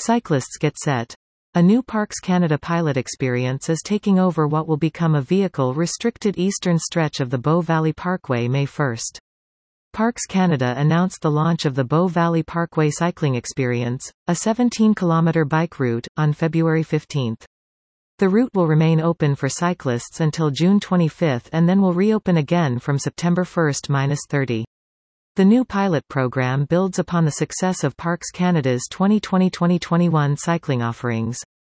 Cyclists get set. A new Parks Canada pilot experience is taking over what will become a vehicle-restricted eastern stretch of the Bow Valley Parkway May 1. Parks Canada announced the launch of the Bow Valley Parkway Cycling Experience, a 17-kilometre bike route, on February 15. The route will remain open for cyclists until June 25 and then will reopen again from September 1–30. The new pilot program builds upon the success of Parks Canada's 2020-2021 cycling offerings.